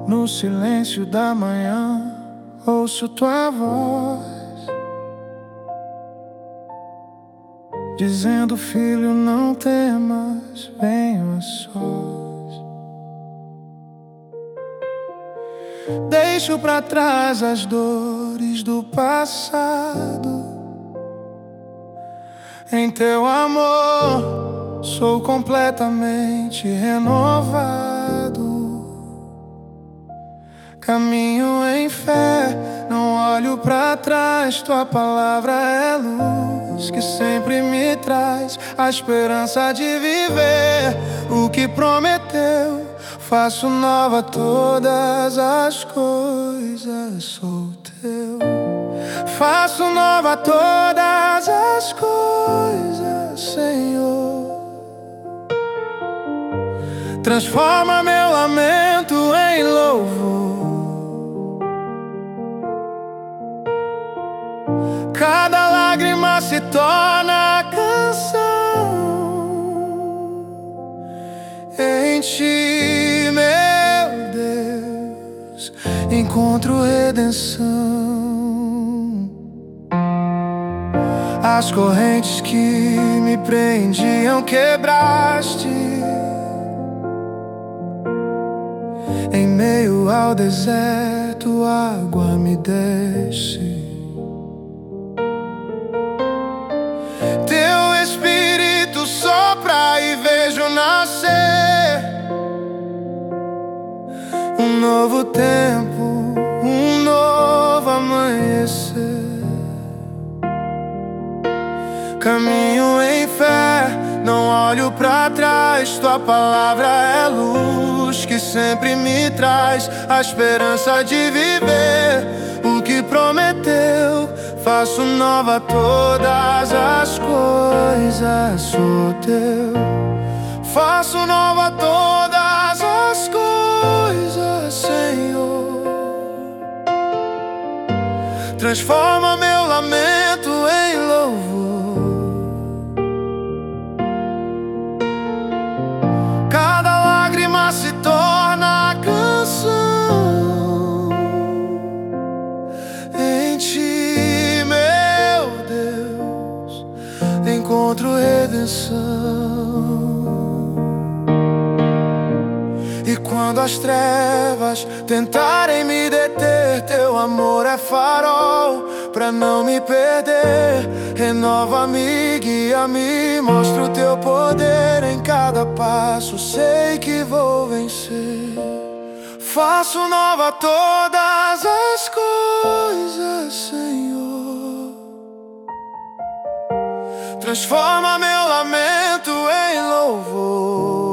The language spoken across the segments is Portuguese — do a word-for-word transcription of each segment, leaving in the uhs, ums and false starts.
No silêncio da manhã, ouço tua voz, dizendo: filho, não temas, venho a sós. Deixo pra trás as dores do passado. Em teu amor sou completamente renovado. Caminho em fé, não olho pra trás. Tua palavra é luz que sempre me traz a esperança de viver o que prometeu. Faço nova todas as coisas, sou teu. Faço nova todas as coisas, Senhor. Transforma meu lamento em louvor. Cada lágrima se torna canção. Em ti, meu Deus, encontro redenção. As correntes que me prendiam quebraste. Em meio ao deserto, água me deste. Teu Espírito sopra e vejo nascer um novo tempo, um novo amanhecer. Caminho em fé, não olho pra trás. Tua palavra é luz que sempre me traz a esperança de viver o que prometeu. Faço nova todas as coisas, sou teu. Faço nova todas as coisas, Senhor. Transforma meu lamento em louvor. Cada lágrima se torna canção. Em ti, meu Deus, encontro redenção. E quando as trevas tentarem me deter, teu amor é farol pra não me perder. Renova-me, guia-me, mostra o teu poder em cada passo. Sei que vou vencer. Faço nova todas as coisas, Senhor. Transforma meu lamento em louvor.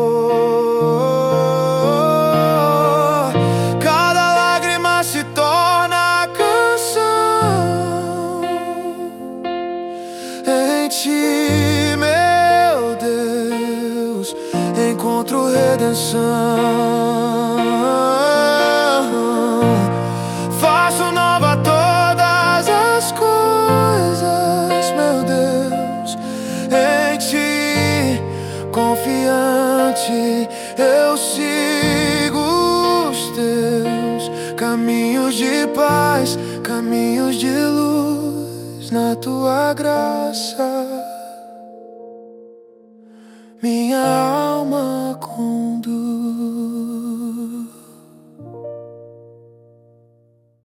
Cada lágrima se torna canção. Em ti, meu Deus, encontro redenção. Faço nova todas as coisas, meu Deus. Em ti, confiante, eu sigo os teus caminhos de paz, caminhos de luz na tua graça. Minha alma